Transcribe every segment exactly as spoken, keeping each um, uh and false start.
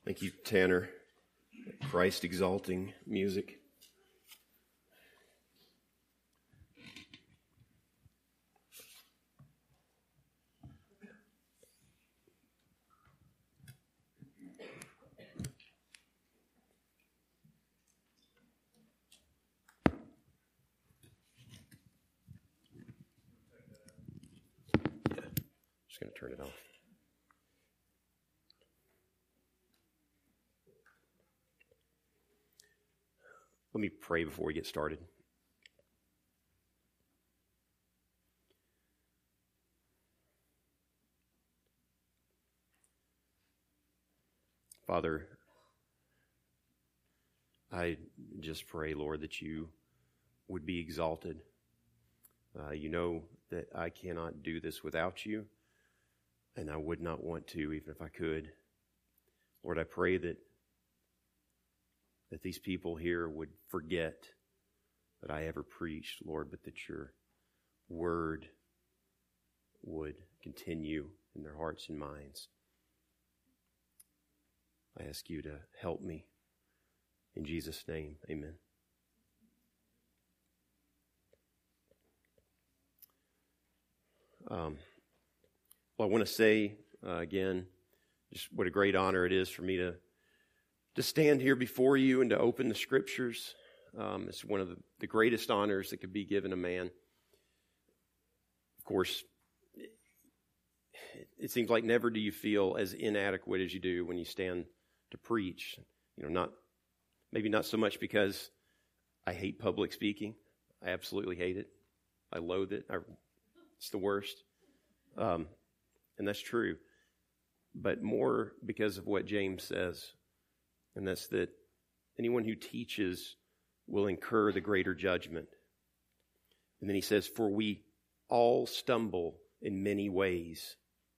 Thank you, Tanner. Christ exalting music. Yeah, just going to turn it off. Let me pray before we get started. Father, I just pray, Lord, that you would be exalted. Uh, you know that I cannot do this without you, and I would not want to, even if I could. Lord, I pray that that these people here would forget that I ever preached, Lord, but that your word would continue in their hearts and minds. I ask you to help me. In Jesus' name, amen. Um, well, I want to say uh, again, just what a great honor it is for me to To stand here before you and to open the Scriptures. Um, it's one of the, the greatest honors that could be given a man. Of course, it, it seems like never do you feel as inadequate as you do when you stand to preach. You know, not maybe not so much because I hate public speaking. I absolutely hate it. I loathe it. I, it's the worst. Um, and that's true. But more because of what James says. And that's that anyone who teaches will incur the greater judgment. And then he says, for we all stumble in many ways.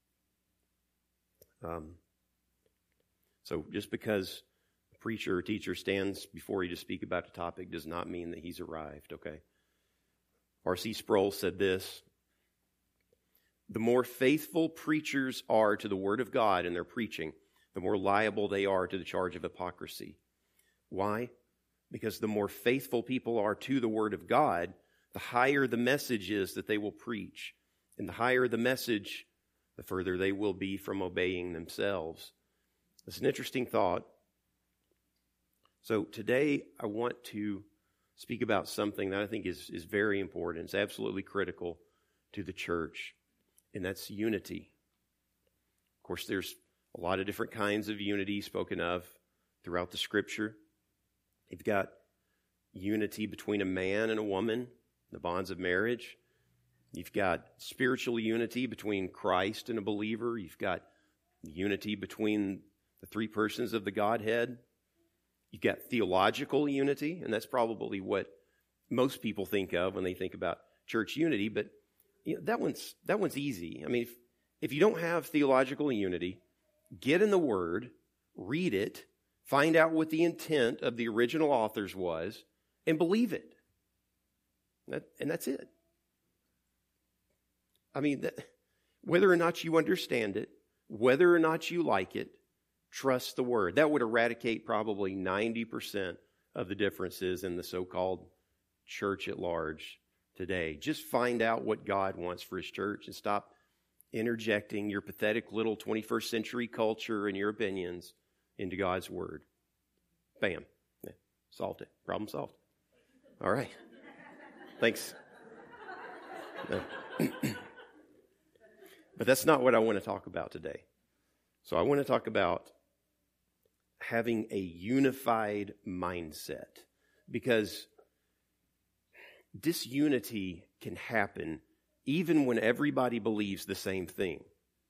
Um, so just because a preacher or teacher stands before you to speak about a topic does not mean that he's arrived, okay? R C Sproul said this: the more faithful preachers are to the Word of God in their preaching, the more liable they are to the charge of hypocrisy. Why? Because the more faithful people are to the Word of God, the higher the message is that they will preach. And the higher the message, the further they will be from obeying themselves. It's an interesting thought. So today I want to speak about something that I think is, is very important. It's absolutely critical to the church, and that's unity. Of course, there's a lot of different kinds of unity spoken of throughout the Scripture. You've got unity between a man and a woman, the bonds of marriage. You've got spiritual unity between Christ and a believer. You've got unity between the three persons of the Godhead. You've got theological unity, and that's probably what most people think of when they think about church unity, but you know, that one's that one's easy. I mean, if, if you don't have theological unity, get in the Word, read it, find out what the intent of the original authors was, and believe it. That, and that's it. I mean, that, whether or not you understand it, whether or not you like it, trust the Word. That would eradicate probably ninety percent of the differences in the so-called church at large today. Just find out what God wants for His church and stop interjecting your pathetic little twenty-first century culture and your opinions into God's Word. Bam. Yeah, solved it. Problem solved. All right. Thanks. No. But that's not what I want to talk about today. So I want to talk about having a unified mindset, because disunity can happen even when everybody believes the same thing.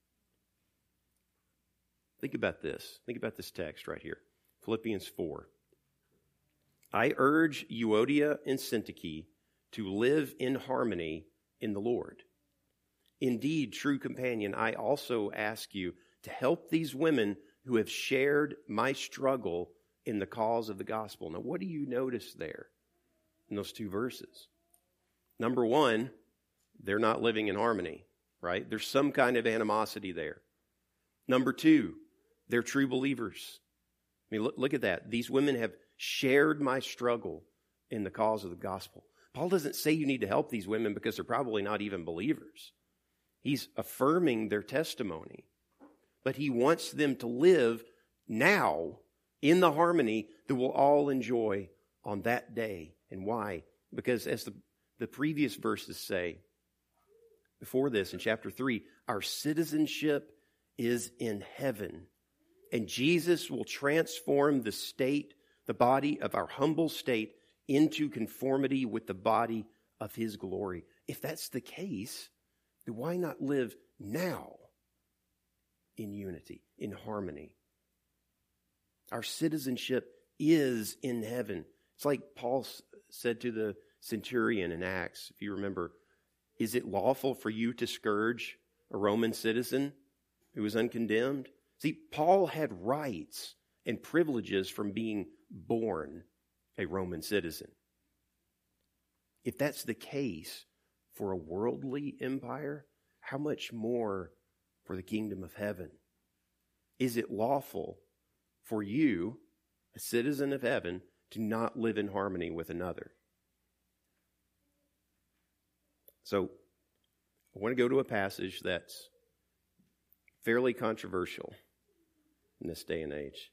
Think about this. Think about this text right here. Philippians four. I urge Euodia and Syntyche to live in harmony in the Lord. Indeed, true companion, I also ask you to help these women who have shared my struggle in the cause of the gospel. Now, what do you notice there in those two verses? Number one, they're not living in harmony, right? There's some kind of animosity there. Number two, they're true believers. I mean, look, look at that. These women have shared my struggle in the cause of the gospel. Paul doesn't say you need to help these women because they're probably not even believers. He's affirming their testimony. But he wants them to live now in the harmony that we'll all enjoy on that day. And why? Because as the, the previous verses say, before this in chapter three, our citizenship is in heaven. And Jesus will transform the state, the body of our humble state, into conformity with the body of his glory. If that's the case, then why not live now in unity, in harmony? Our citizenship is in heaven. It's like Paul said to the centurion in Acts, if you remember, is it lawful for you to scourge a Roman citizen who was uncondemned? See, Paul had rights and privileges from being born a Roman citizen. If that's the case for a worldly empire, how much more for the kingdom of heaven? Is it lawful for you, a citizen of heaven, to not live in harmony with another? So, I want to go to a passage that's fairly controversial in this day and age.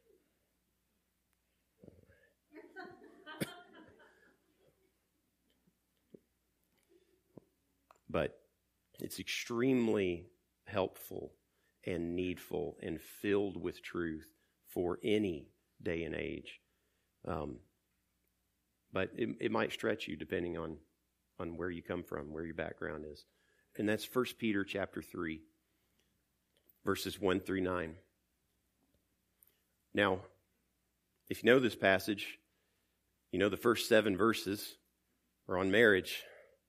But it's extremely helpful and needful and filled with truth for any day and age. Um, but it, it might stretch you depending on, on where you come from, where your background is. And that's First Peter chapter three, verses one through nine. Now, if you know this passage, you know the first seven verses are on marriage.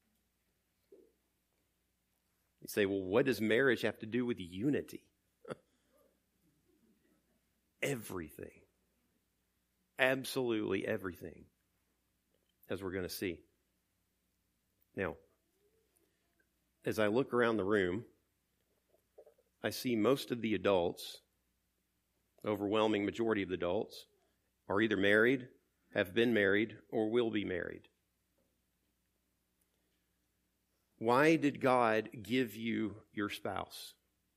You say, well, what does marriage have to do with unity? Everything. Absolutely everything, as we're going to see. Now, as I look around the room, I see most of the adults, overwhelming majority of the adults, are either married, have been married, or will be married. Why did God give you your spouse?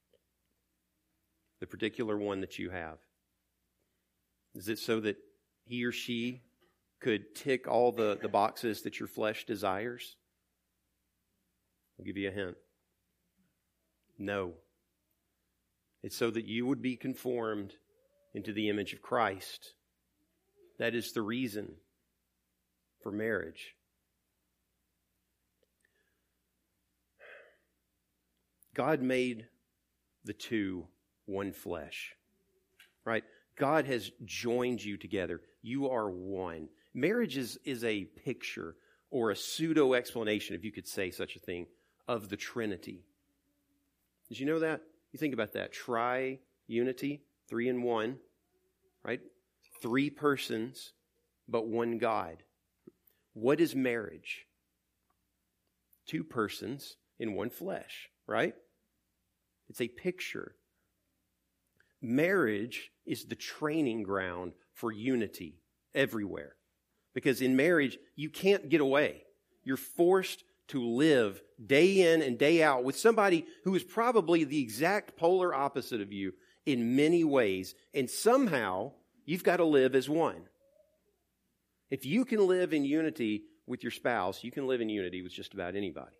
The particular one that you have. Is it so that he or she could tick all the, the boxes that your flesh desires? I'll give you a hint. No. It's so that you would be conformed into the image of Christ. That is the reason for marriage. God made the two one flesh, right? God has joined you together. You are one. Marriage is, is a picture or a pseudo-explanation, if you could say such a thing, of the Trinity. Did you know that? You think about that. Tri-unity, three in one, right? Three persons, but one God. What is marriage? Two persons in one flesh, right? It's a picture. Marriage is the training ground for unity everywhere. Because in marriage, you can't get away. You're forced to live day in and day out with somebody who is probably the exact polar opposite of you in many ways. And somehow, you've got to live as one. If you can live in unity with your spouse, you can live in unity with just about anybody.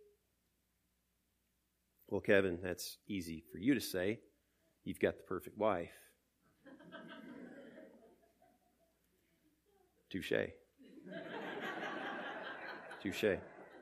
Well, Kevin, that's easy for you to say. You've got the perfect wife. Touché. Touché.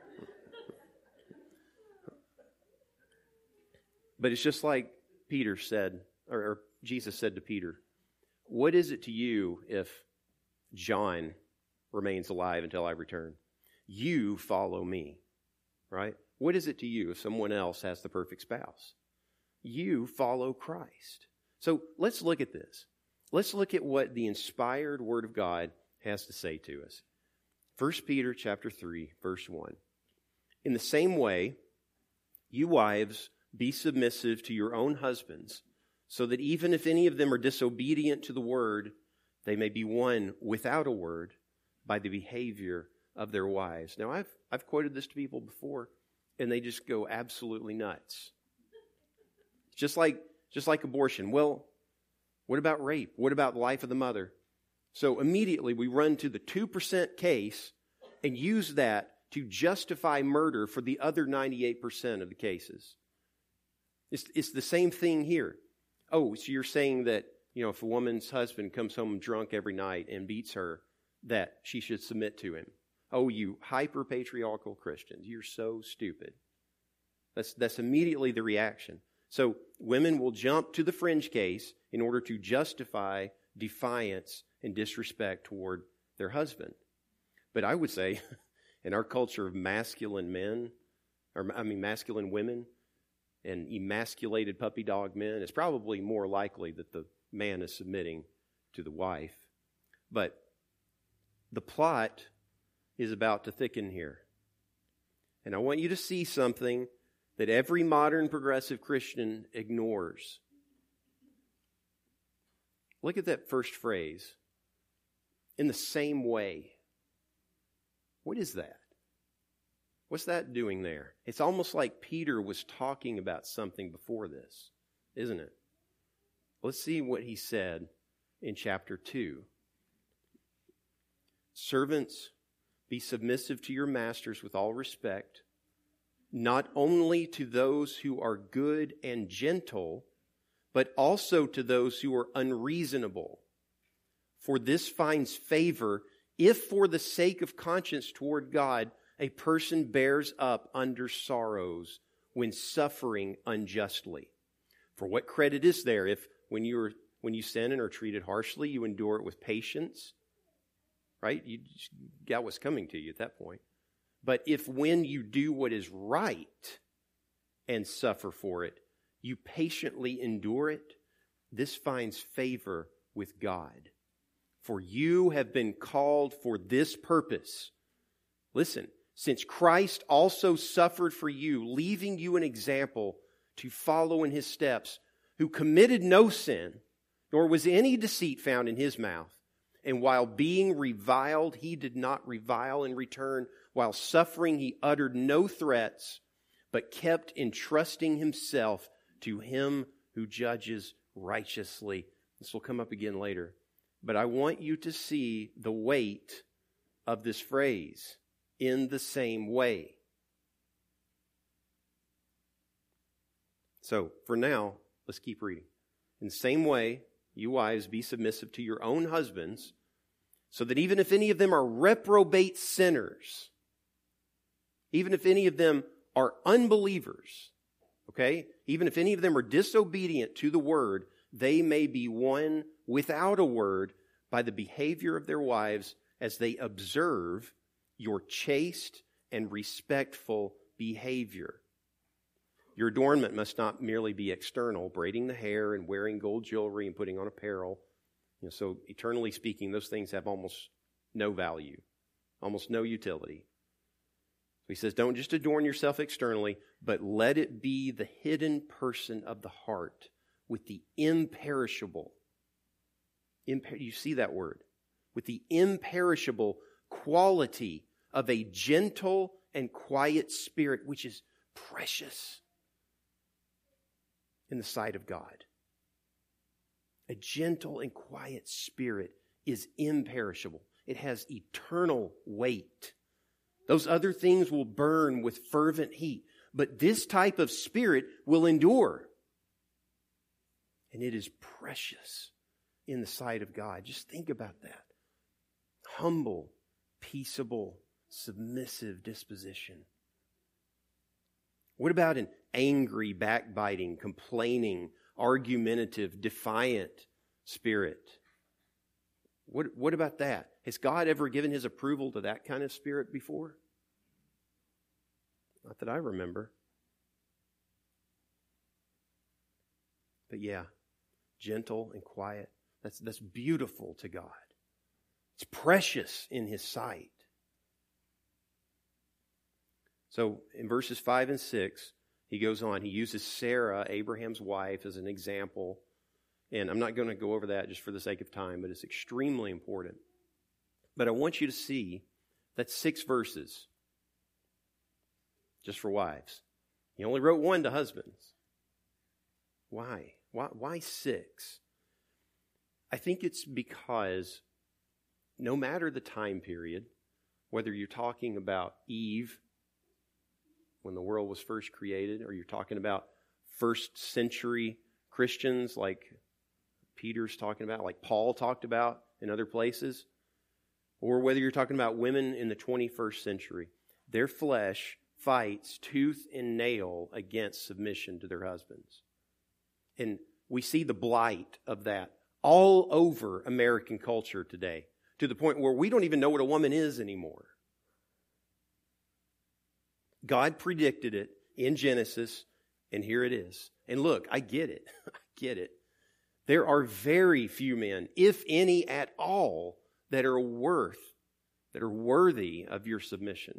But it's just like Peter said, or, or Jesus said to Peter, what is it to you if John remains alive until I return? You follow me, right? What is it to you if someone else has the perfect spouse? You follow Christ. So let's look at this. Let's look at what the inspired Word of God has to say to us. First Peter chapter three, verse one. In the same way, you wives, be submissive to your own husbands, so that even if any of them are disobedient to the word, they may be won without a word by the behavior of their wives. Now, I've I've quoted this to people before, and they just go absolutely nuts. Just like just like abortion. Well, what about rape? What about the life of the mother? So immediately we run to the two percent case and use that to justify murder for the other ninety-eight percent of the cases. It's, it's the same thing here. Oh, so you're saying that, you know, if a woman's husband comes home drunk every night and beats her, that she should submit to him. Oh, you hyper-patriarchal Christians, you're so stupid. That's, that's immediately the reaction. So women will jump to the fringe case in order to justify defiance and disrespect toward their husband. But I would say, in our culture of masculine men, or I mean masculine women, and emasculated puppy dog men, it's probably more likely that the man is submitting to the wife. But the plot is about to thicken here. And I want you to see something that every modern progressive Christian ignores. Look at that first phrase. In the same way. What is that? What's that doing there? It's almost like Peter was talking about something before this, isn't it? Let's see what he said in chapter two. Servants, be submissive to your masters with all respect, not only to those who are good and gentle, but also to those who are unreasonable. For this finds favor if for the sake of conscience toward God, a person bears up under sorrows when suffering unjustly. For what credit is there if when you are, when you sin and are treated harshly, you endure it with patience? Right? You got what's coming to you at that point. But if when you do what is right and suffer for it, you patiently endure it, this finds favor with God. For you have been called for this purpose. Listen, since Christ also suffered for you, leaving you an example to follow in his steps, who committed no sin, nor was any deceit found in his mouth. And while being reviled, he did not revile in return. While suffering, he uttered no threats, but kept entrusting himself to him who judges righteously. This will come up again later. But I want you to see the weight of this phrase, in the same way. So, for now, let's keep reading. In the same way, you wives, be submissive to your own husbands, so that even if any of them are reprobate sinners, even if any of them are unbelievers, okay, even if any of them are disobedient to the word, they may be won without a word by the behavior of their wives as they observe your chaste and respectful behavior. Your adornment must not merely be external, braiding the hair and wearing gold jewelry and putting on apparel. You know, so eternally speaking, those things have almost no value, almost no utility. So he says, don't just adorn yourself externally, but let it be the hidden person of the heart with the imperishable. Imper- you see that word? With the imperishable quality of a gentle and quiet spirit, which is precious in the sight of God. A gentle and quiet spirit is imperishable. It has eternal weight. Those other things will burn with fervent heat, but this type of spirit will endure. And it is precious in the sight of God. Just think about that. Humble, peaceable, submissive disposition. What about an angry, backbiting, complaining, argumentative, defiant spirit? What, what about that? Has God ever given his approval to that kind of spirit before? Not that I remember. But yeah, gentle and quiet. That's, that's beautiful to God. It's precious in his sight. So in verses five and six, he goes on. He uses Sarah, Abraham's wife, as an example And I'm not going to go over that just for the sake of time, but it's extremely important. But I want you to see that six verses just for wives. He only wrote one to husbands. Why? Why, why six? I think it's because no matter the time period, whether you're talking about Eve, when the world was first created, or you're talking about first century Christians like Peter's talking about, like Paul talked about in other places, or whether you're talking about women in the twenty-first century, their flesh fights tooth and nail against submission to their husbands. And we see the blight of that all over American culture today, to the point where we don't even know what a woman is anymore. God predicted it in Genesis, and here it is. And look, I get it. I get it. There are very few men, if any at all, that are worth, that are worthy of your submission.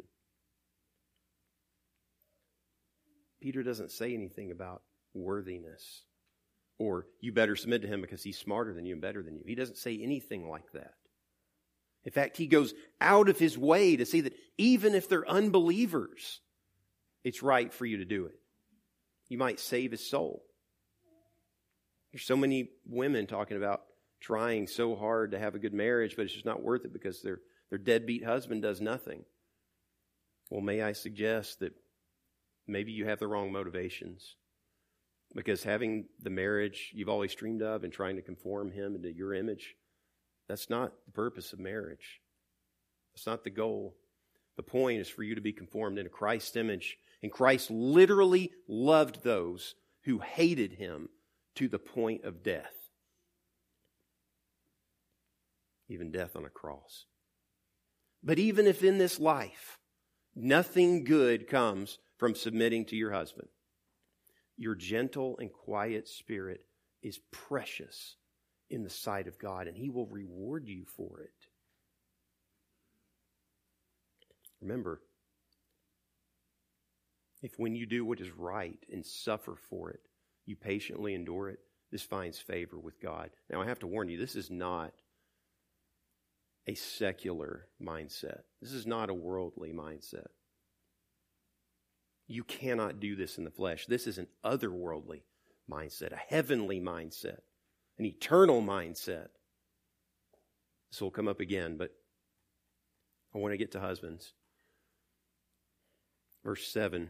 Peter doesn't say anything about worthiness, or you better submit to him because he's smarter than you and better than you. He doesn't say anything like that. In fact, he goes out of his way to see that even if they're unbelievers, it's right for you to do it. You might save his soul. There's so many women talking about trying so hard to have a good marriage, but it's just not worth it because their, their deadbeat husband does nothing. Well, may I suggest that maybe you have the wrong motivations, because having the marriage you've always dreamed of and trying to conform him into your image, that's not the purpose of marriage. That's not the goal. The point is for you to be conformed into Christ's image. And Christ literally loved those who hated him to the point of death. Even death on a cross. But even if in this life, nothing good comes from submitting to your husband, your gentle and quiet spirit is precious in the sight of God, and he will reward you for it. Remember, if when you do what is right and suffer for it, you patiently endure it, this finds favor with God. Now, I have to warn you, this is not a secular mindset. This is not a worldly mindset. You cannot do this in the flesh. This is an otherworldly mindset, a heavenly mindset, an eternal mindset. This will come up again, but I want to get to husbands. Verse seven.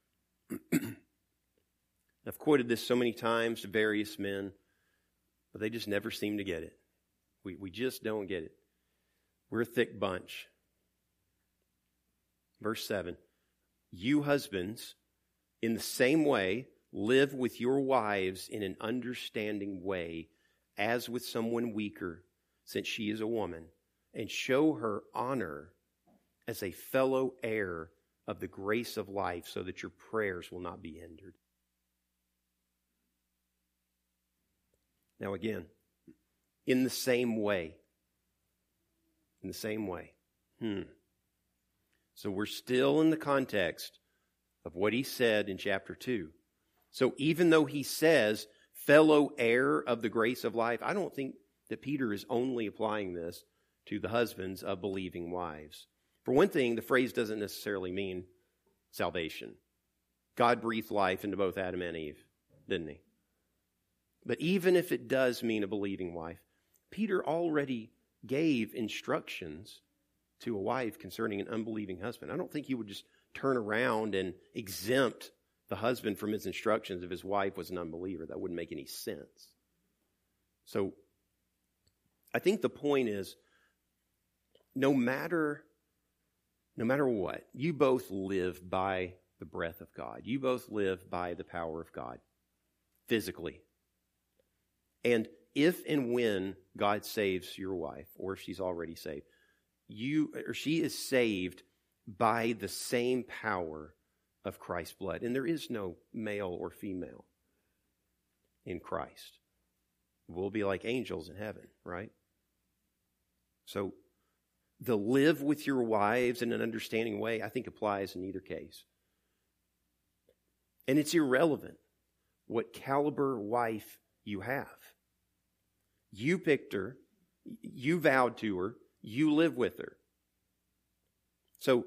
I've quoted this so many times to various men, but they just never seem to get it. We, we just don't get it. We're a thick bunch. Verse seven. You husbands, in the same way, live with your wives in an understanding way, as with someone weaker, since she is a woman, and show her honor as a fellow heir of the grace of life, so that your prayers will not be hindered. Now again, in the same way. In the same way. Hmm. So we're still in the context of what he said in chapter two. So even though he says, fellow heir of the grace of life, I don't think that Peter is only applying this to the husbands of believing wives. For one thing, the phrase doesn't necessarily mean salvation. God breathed life into both Adam and Eve, didn't he? But even if it does mean a believing wife, Peter already gave instructions to a wife concerning an unbelieving husband. I don't think he would just turn around and exempt the husband from his instructions if his wife was an unbeliever. That wouldn't make any sense. So I think the point is, no matter, no matter what, you both live by the breath of God. You both live by the power of God, physically. And if and when God saves your wife, or if she's already saved, you or she is saved by the same power of Christ's blood. And there is no male or female in Christ. We'll be like angels in heaven, right? So the live with your wives in an understanding way, I think, applies in either case. And it's irrelevant what caliber wife you have. You picked her. You vowed to her. You live with her. So,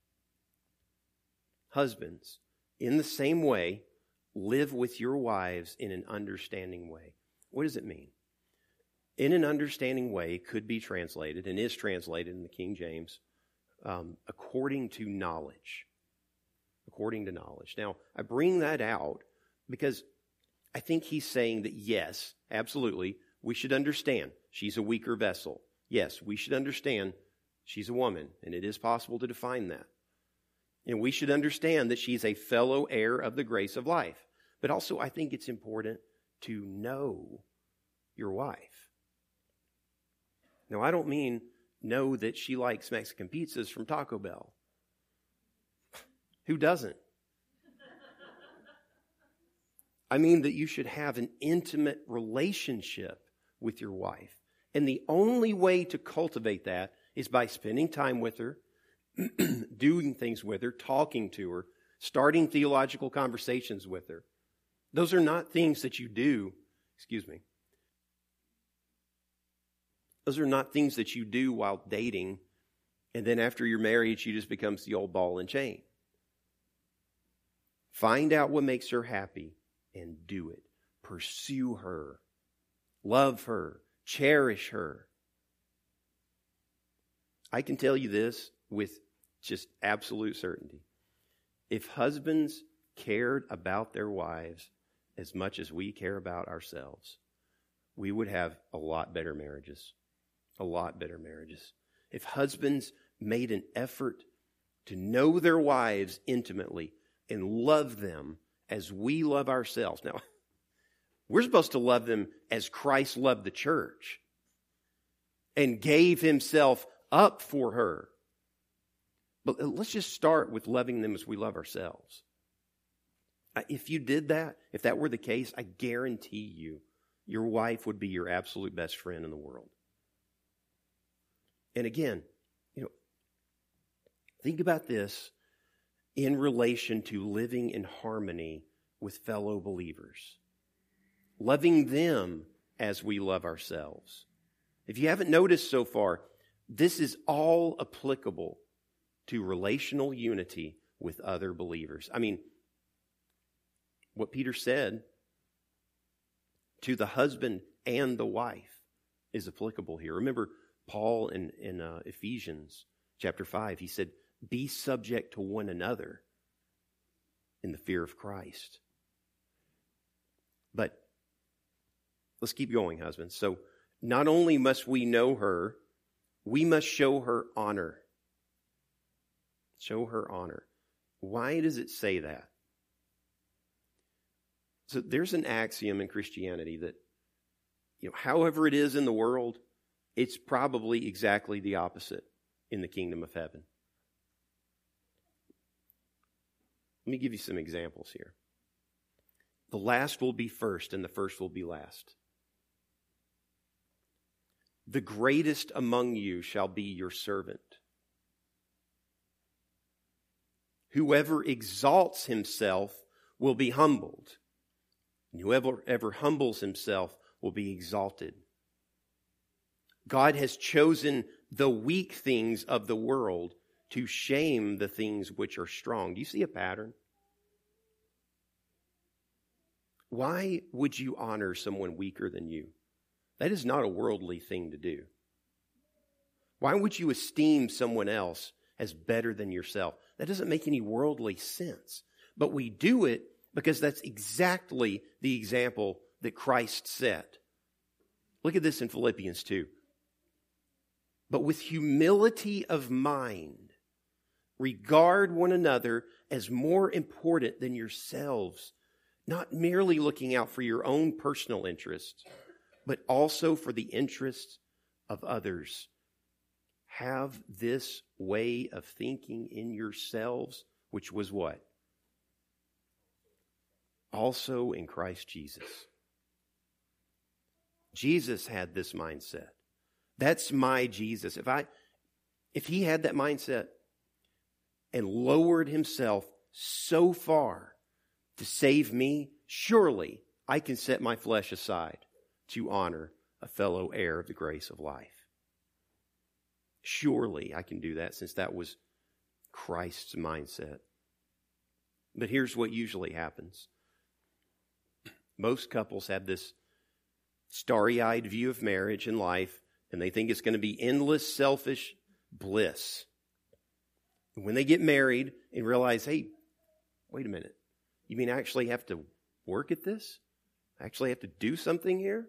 husbands, in the same way, live with your wives in an understanding way. What does it mean? In an understanding way could be translated, and is translated in the King James, um, according to knowledge. According to knowledge. Now, I bring that out because I think he's saying that yes, absolutely, we should understand she's a weaker vessel. Yes, we should understand she's a woman, and it is possible to define that. And we should understand that she's a fellow heir of the grace of life. But also, I think it's important to know your wife. Now, I don't mean know that she likes Mexican pizzas from Taco Bell. Who doesn't? I mean that you should have an intimate relationship with your wife. And the only way to cultivate that is by spending time with her, doing things with her, talking to her, starting theological conversations with her. Those are not things that you do, excuse me. Those are not things that you do while dating, and then after you're married, she just becomes the old ball and chain. Find out what makes her happy and do it. Pursue her. Love her. Cherish her. I can tell you this with just absolute certainty. If husbands cared about their wives as much as we care about ourselves, we would have a lot better marriages. A lot better marriages. If husbands made an effort to know their wives intimately and love them as we love ourselves. Now, we're supposed to love them as Christ loved the church and gave himself up for her. But let's just start with loving them as we love ourselves. If you did that, if that were the case, I guarantee you, your wife would be your absolute best friend in the world. And again, you know, think about this in relation to living in harmony with fellow believers. Loving them as we love ourselves. If you haven't noticed so far, this is all applicable to relational unity with other believers. I mean, what Peter said to the husband and the wife is applicable here. Remember, Paul in, in uh, Ephesians chapter five, he said, be subject to one another in the fear of Christ. But let's keep going, husbands. So not only must we know her, we must show her honor. Show her honor. Why does it say that? So there's an axiom in Christianity that, you know, however it is in the world, it's probably exactly the opposite in the kingdom of heaven. Let me give you some examples here. The last will be first and the first will be last. The greatest among you shall be your servant. Whoever exalts himself will be humbled, and whoever ever humbles himself will be exalted. God has chosen the weak things of the world to shame the things which are strong. Do you see a pattern? Why would you honor someone weaker than you? That is not a worldly thing to do. Why would you esteem someone else as better than yourself? That doesn't make any worldly sense. But we do it because that's exactly the example that Christ set. Look at this in Philippians two. But with humility of mind, regard one another as more important than yourselves, not merely looking out for your own personal interests, but also for the interests of others. Have this way of thinking in yourselves, which was what? Also in Christ Jesus. Jesus had this mindset. That's my Jesus. If I, if he had that mindset and lowered himself so far to save me, surely I can set my flesh aside to honor a fellow heir of the grace of life. Surely I can do that, since that was Christ's mindset. But here's what usually happens. Most couples have this starry-eyed view of marriage and life, and they think it's going to be endless, selfish bliss. And when they get married and realize, hey, wait a minute, you mean I actually have to work at this? I actually have to do something here?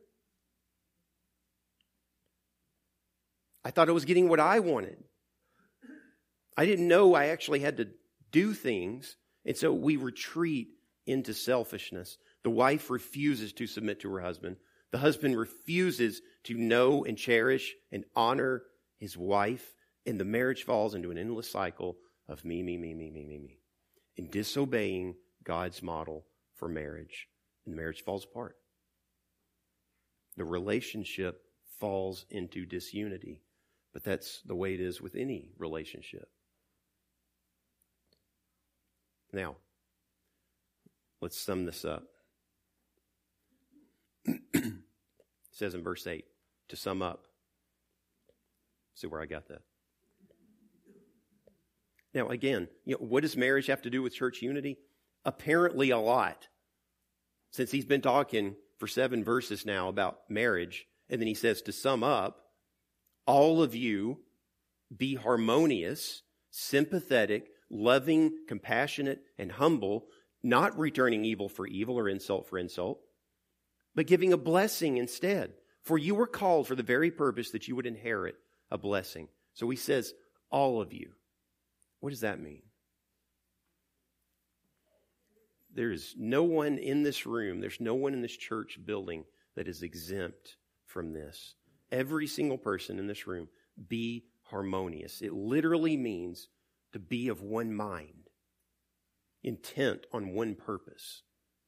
I thought I was getting what I wanted. I didn't know I actually had to do things, and so we retreat into selfishness. The wife refuses to submit to her husband. The husband refuses to know and cherish and honor his wife, and the marriage falls into an endless cycle of me, me, me, me, me, me, me, and disobeying God's model for marriage. And the marriage falls apart. The relationship falls into disunity. But that's the way it is with any relationship. Now, let's sum this up. It says in verse eight, to sum up. See where I got that. Now, again, you know, what does marriage have to do with church unity? Apparently a lot. Since he's been talking for seven verses now about marriage, and then he says to sum up, all of you be harmonious, sympathetic, loving, compassionate, and humble, not returning evil for evil or insult for insult, but giving a blessing instead. For you were called for the very purpose that you would inherit a blessing. So he says, all of you. What does that mean? There is no one in this room, there's no one in this church building that is exempt from this. Every single person in this room, be harmonious. It literally means to be of one mind, intent on one purpose.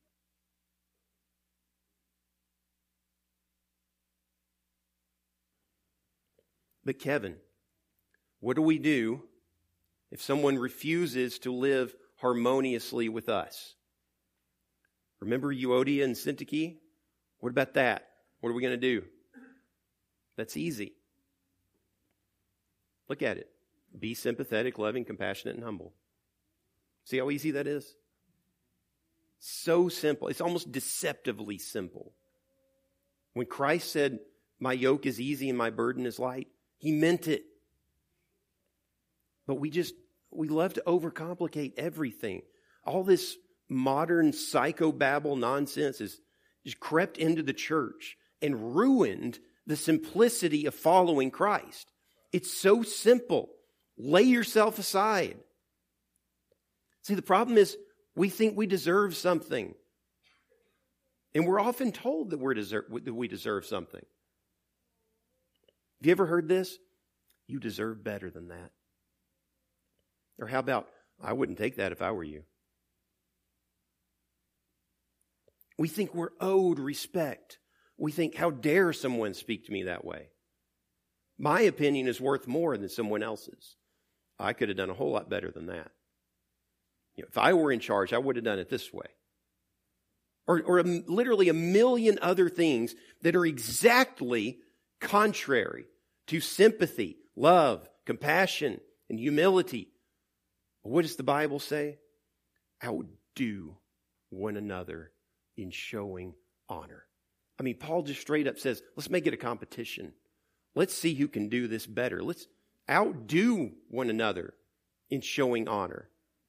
But Kevin, what do we do if someone refuses to live harmoniously with us? Remember Euodia and Syntyche? What about that? What are we going to do? That's easy. Look at it. Be sympathetic, loving, compassionate, and humble. See how easy that is? So simple. It's almost deceptively simple. When Christ said, my yoke is easy and my burden is light, he meant it. But we just, we love to overcomplicate everything. All this modern psychobabble nonsense has just crept into the church and ruined the simplicity of following Christ. It's so simple. Lay yourself aside. See, the problem is we think we deserve something. And we're often told that, we're deserve, that we deserve something. Have you ever heard this? You deserve better than that. Or how about, I wouldn't take that if I were you. We think we're owed respect. We think, how dare someone speak to me that way? My opinion is worth more than someone else's. I could have done a whole lot better than that. You know, if I were in charge, I would have done it this way. Or, or a, literally a million other things that are exactly contrary to sympathy, love, compassion, and humility. What does the Bible say? Outdo one another in showing honor. I mean, Paul just straight up says, let's make it a competition. Let's see who can do this better. Let's outdo one another in showing honor.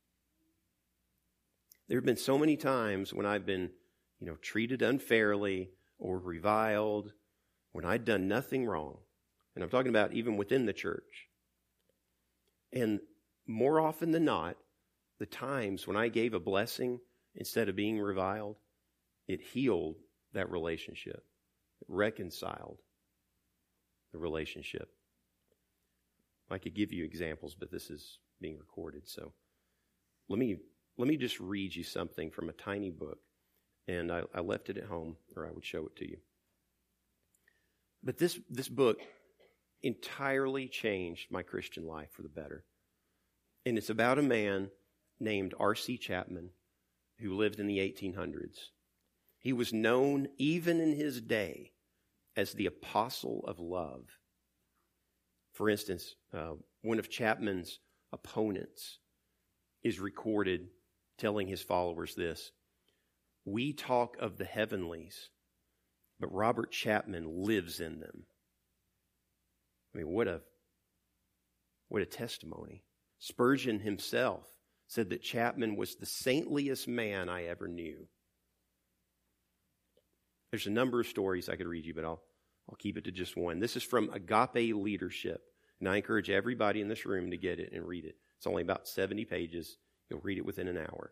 There have been so many times when I've been, you know, treated unfairly or reviled, when I'd done nothing wrong. And I'm talking about even within the church. And more often than not, the times when I gave a blessing instead of being reviled, it healed that relationship. It reconciled the relationship. I could give you examples, but this is being recorded. So let me let me just read you something from a tiny book. And I, I left it at home, or I would show it to you. But this, this book entirely changed my Christian life for the better. And it's about a man named R C Chapman who lived in the eighteen hundreds. He was known, even in his day, as the apostle of love. For instance, uh, one of Chapman's opponents is recorded telling his followers this: "We talk of the heavenlies, but Robert Chapman lives in them." I mean, what a, what a testimony. Spurgeon himself said that Chapman was the saintliest man I ever knew. There's a number of stories I could read you, but I'll, I'll keep it to just one. This is from Agape Leadership, and I encourage everybody in this room to get it and read it. It's only about seventy pages. You'll read it within an hour.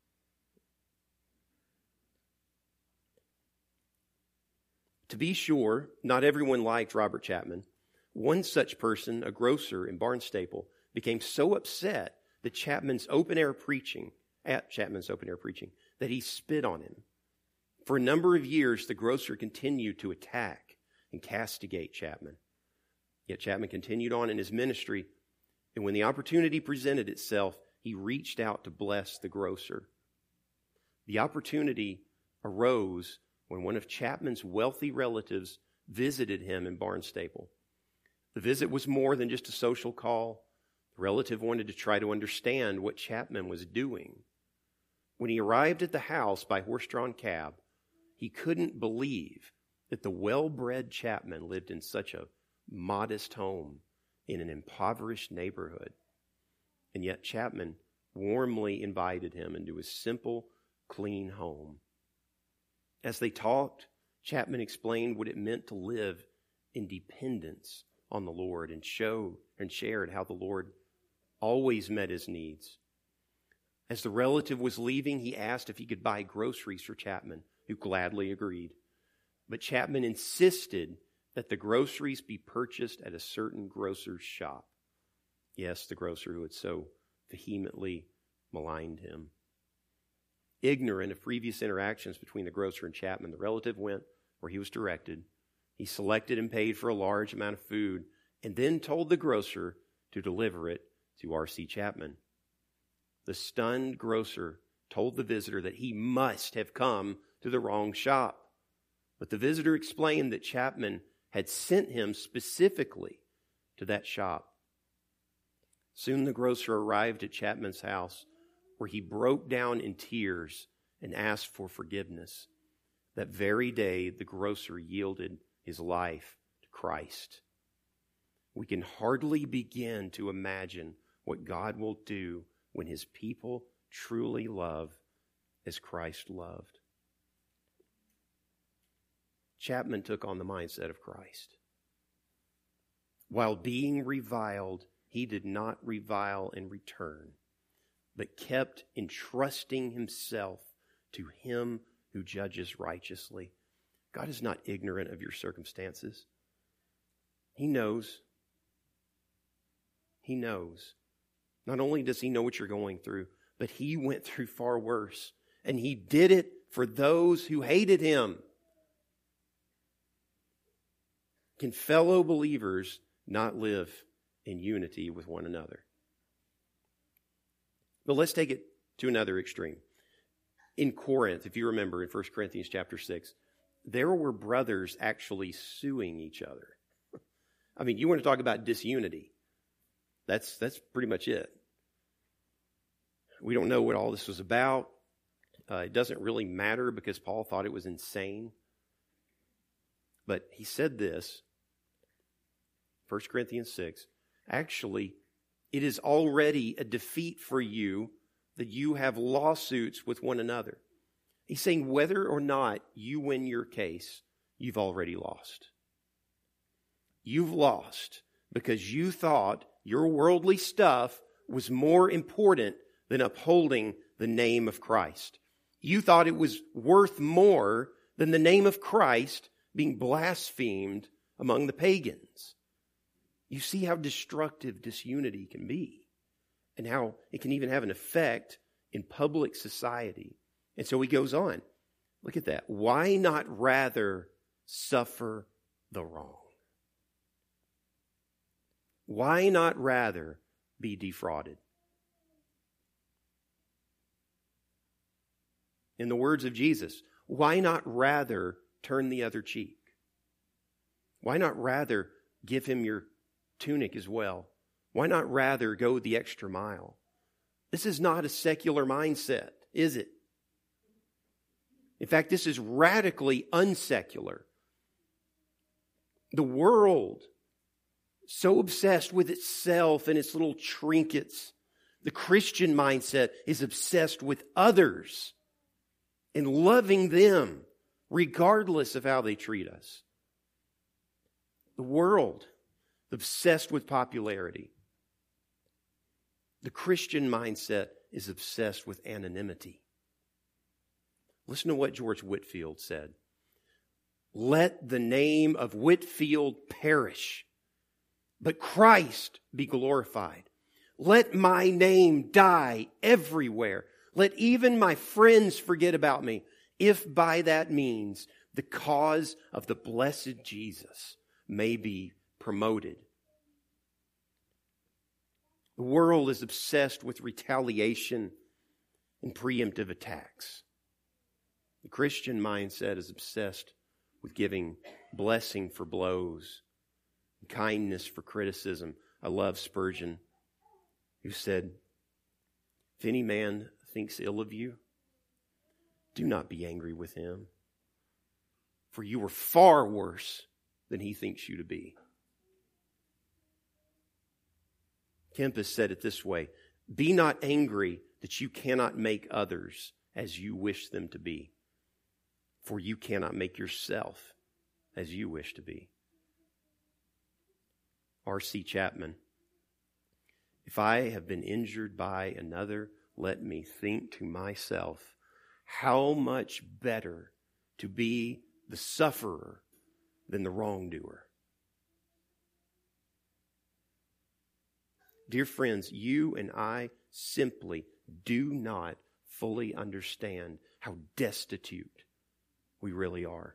To be sure, not everyone liked Robert Chapman. One such person, a grocer in Barnstaple, became so upset that Chapman's open-air preaching, at Chapman's open-air preaching, that he spit on him. For a number of years, the grocer continued to attack and castigate Chapman. Yet Chapman continued on in his ministry, and when the opportunity presented itself, he reached out to bless the grocer. The opportunity arose when one of Chapman's wealthy relatives visited him in Barnstaple. The visit was more than just a social call. The relative wanted to try to understand what Chapman was doing. When he arrived at the house by horse-drawn cab, he couldn't believe that the well-bred Chapman lived in such a modest home in an impoverished neighborhood. And yet Chapman warmly invited him into his simple, clean home. As they talked, Chapman explained what it meant to live in dependence on the Lord and showed and shared how the Lord always met his needs. As the relative was leaving, he asked if he could buy groceries for Chapman, who gladly agreed. But Chapman insisted that the groceries be purchased at a certain grocer's shop. Yes, the grocer who had so vehemently maligned him. Ignorant of previous interactions between the grocer and Chapman, the relative went where he was directed. He selected and paid for a large amount of food and then told the grocer to deliver it to R C Chapman. The stunned grocer told the visitor that he must have come to the wrong shop. But the visitor explained that Chapman had sent him specifically to that shop. Soon the grocer arrived at Chapman's house, where he broke down in tears and asked for forgiveness. That very day, the grocer yielded his life to Christ. We can hardly begin to imagine what God will do when his people truly love as Christ loved. Chapman took on the mindset of Christ. While being reviled, he did not revile in return, but kept entrusting himself to him who judges righteously. God is not ignorant of your circumstances. He knows. He knows. Not only does he know what you're going through, but he went through far worse. And he did it for those who hated him. Can fellow believers not live in unity with one another? But let's take it to another extreme. In Corinth, if you remember in First Corinthians chapter six, there were brothers actually suing each other. I mean, you want to talk about disunity. That's, that's pretty much it. We don't know what all this was about. Uh, it doesn't really matter because Paul thought it was insane. But he said this, First Corinthians six, actually, it is already a defeat for you that you have lawsuits with one another. He's saying whether or not you win your case, you've already lost. You've lost because you thought your worldly stuff was more important than upholding the name of Christ. You thought it was worth more than the name of Christ being blasphemed among the pagans. You see how destructive disunity can be and how it can even have an effect in public society. And so he goes on. Look at that. Why not rather suffer the wrong? Why not rather be defrauded? In the words of Jesus, why not rather turn the other cheek? Why not rather give him your tunic as well? Why not rather go the extra mile? This is not a secular mindset, is it? In fact, this is radically unsecular. The world, so obsessed with itself and its little trinkets. The Christian mindset is obsessed with others and loving them regardless of how they treat us. The world, obsessed with popularity. The Christian mindset is obsessed with anonymity. Listen to what George Whitefield said. Let the name of Whitefield perish, but Christ be glorified. Let my name die everywhere. Let even my friends forget about me, if by that means the cause of the blessed Jesus may be promoted. The world is obsessed with retaliation and preemptive attacks. The Christian mindset is obsessed with giving blessing for blows, kindness for criticism. I love Spurgeon, who said, if any man thinks ill of you, do not be angry with him, for you are far worse than he thinks you to be. Kempis said it this way, be not angry that you cannot make others as you wish them to be, for you cannot make yourself as you wish to be. R C Chapman, if I have been injured by another, let me think to myself, how much better to be the sufferer than the wrongdoer. Dear friends, you and I simply do not fully understand how destitute we really are.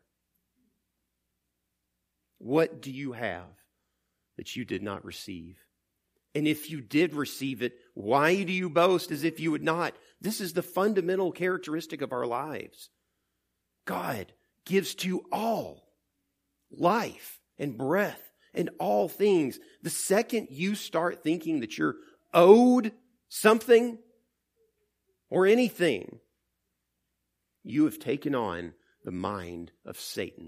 What do you have that you did not receive? And if you did receive it, why do you boast as if you would not? This is the fundamental characteristic of our lives. God gives to all life and breath and all things. The second you start thinking that you're owed something or anything, you have taken on the mind of Satan.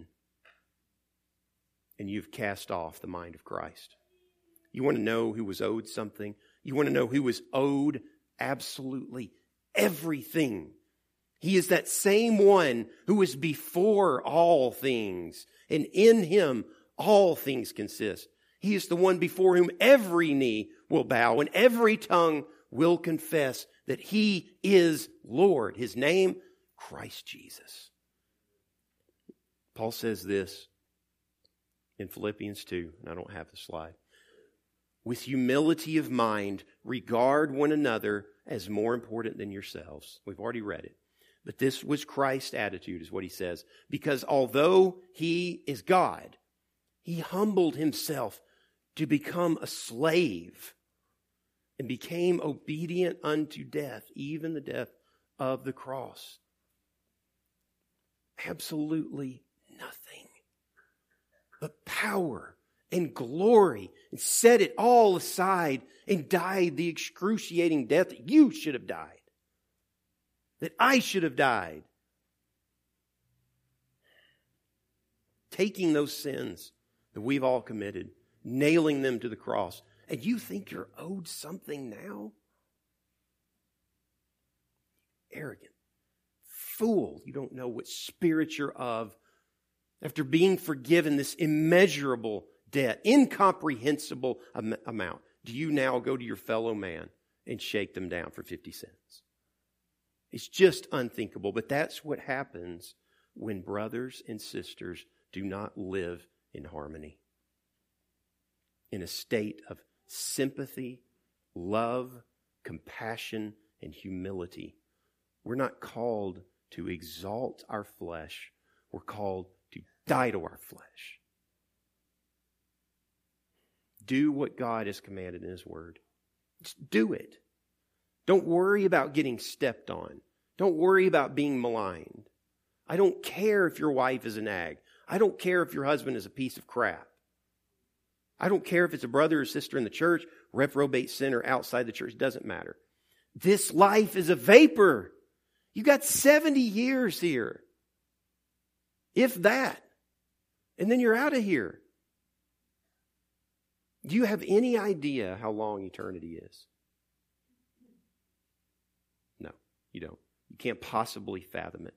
And you've cast off the mind of Christ. You want to know who was owed something? You want to know who was owed absolutely everything? He is that same one who is before all things, and in him all things consist. He is the one before whom every knee will bow and every tongue will confess that he is Lord. His name, Christ Jesus. Paul says this in Philippians two, and I don't have the slide. With humility of mind, regard one another as more important than yourselves. We've already read it. But this was Christ's attitude, is what he says. Because although he is God, he humbled himself to become a slave and became obedient unto death, even the death of the cross. Absolutely nothing but power and glory, and set it all aside and died the excruciating death that you should have died, that I should have died. Taking those sins that we've all committed, nailing them to the cross, and you think you're owed something now? Arrogant fool. You don't know what spirit you're of. After being forgiven this immeasurable debt, incomprehensible am- amount, do you now go to your fellow man and shake them down for fifty cents? It's just unthinkable, but that's what happens when brothers and sisters do not live in harmony. In a state of sympathy, love, compassion, and humility. We're not called to exalt our flesh. We're called to die to our flesh. Do what God has commanded in His Word. Just do it. Don't worry about getting stepped on. Don't worry about being maligned. I don't care if your wife is a nag. I don't care if your husband is a piece of crap. I don't care if it's a brother or sister in the church, reprobate sinner outside the church. It doesn't matter. This life is a vapor. You got seventy years here. If that. And then you're out of here. Do you have any idea how long eternity is? No, you don't. You can't possibly fathom it.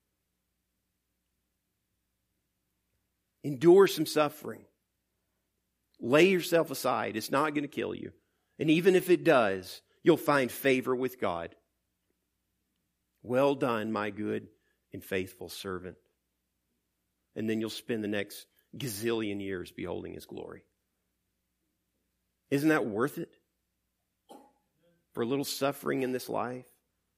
Endure some suffering. Lay yourself aside. It's not going to kill you. And even if it does, you'll find favor with God. Well done, my good and faithful servant. And then you'll spend the next gazillion years beholding His glory. Isn't that worth it? For a little suffering in this life?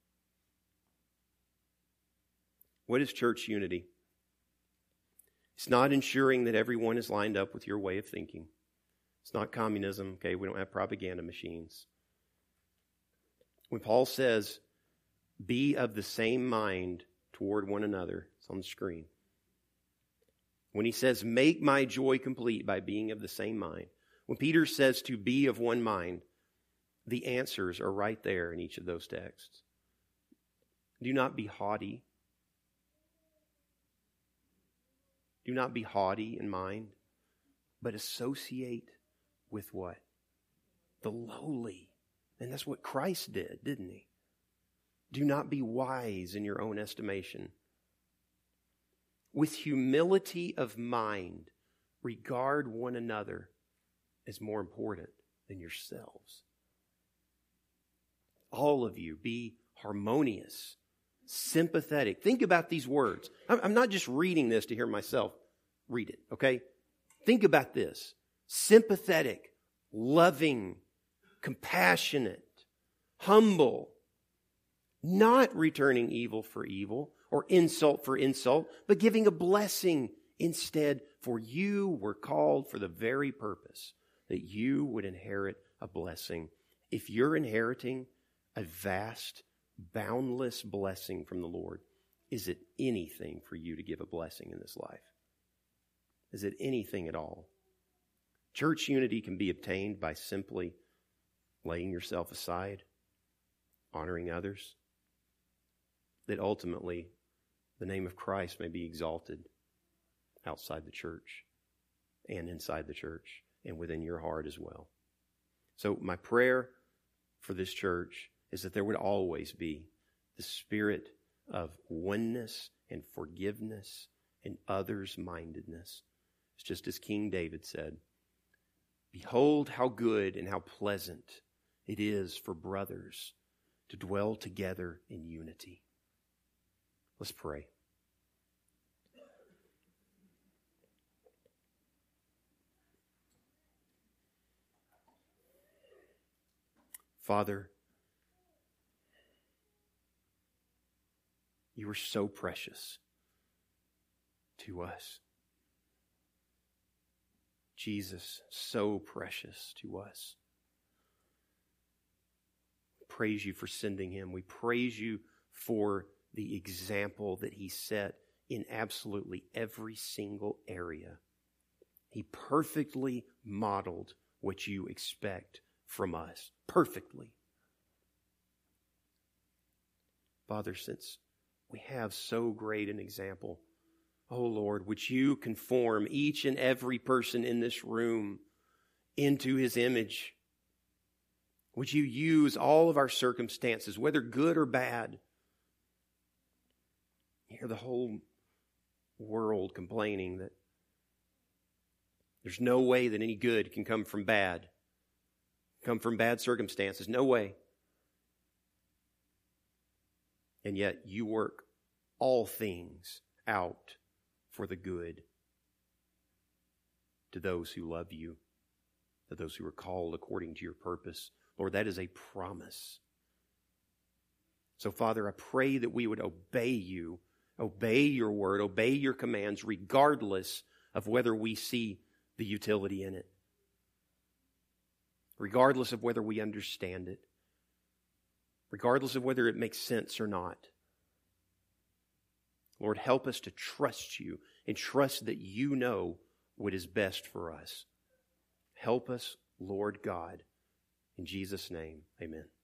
What is church unity? It's not ensuring that everyone is lined up with your way of thinking. It's not communism, okay? We don't have propaganda machines. When Paul says, be of the same mind toward one another, it's on the screen. When he says, make my joy complete by being of the same mind. When Peter says to be of one mind, the answers are right there in each of those texts. Do not be haughty. Do not be haughty in mind, but associate with what? The lowly. And that's what Christ did, didn't He? Do not be wise in your own estimation. With humility of mind, regard one another as more important than yourselves. All of you be harmonious, sympathetic. Think about these words. I'm not just reading this to hear myself read it, okay? Think about this. Sympathetic, loving, compassionate, humble, not returning evil for evil or insult for insult, but giving a blessing instead. For you were called for the very purpose that you would inherit a blessing. If you're inheriting a vast, boundless blessing from the Lord, is it anything for you to give a blessing in this life? Is it anything at all? Church unity can be obtained by simply laying yourself aside, honoring others, that ultimately the name of Christ may be exalted outside the church and inside the church and within your heart as well. So my prayer for this church is that there would always be the spirit of oneness and forgiveness and others-mindedness. It's just as King David said, behold how good and how pleasant it is for brothers to dwell together in unity. Let's pray. Father, you are so precious to us. Jesus, so precious to us. We praise you for sending Him. We praise you for the example that He set in absolutely every single area. He perfectly modeled what you expect from us. Perfectly. Father, since we have so great an example, oh Lord, would you conform each and every person in this room into His image? Would you use all of our circumstances, whether good or bad? You hear the whole world complaining that there's no way that any good can come from bad, come from bad circumstances. No way. And yet you work all things out for the good to those who love you, to those who are called according to your purpose. Lord, that is a promise. So, Father, I pray that we would obey you, obey your word, obey your commands, regardless of whether we see the utility in it, regardless of whether we understand it, regardless of whether it makes sense or not. Lord, help us to trust you and trust that you know what is best for us. Help us, Lord God. In Jesus' name, amen.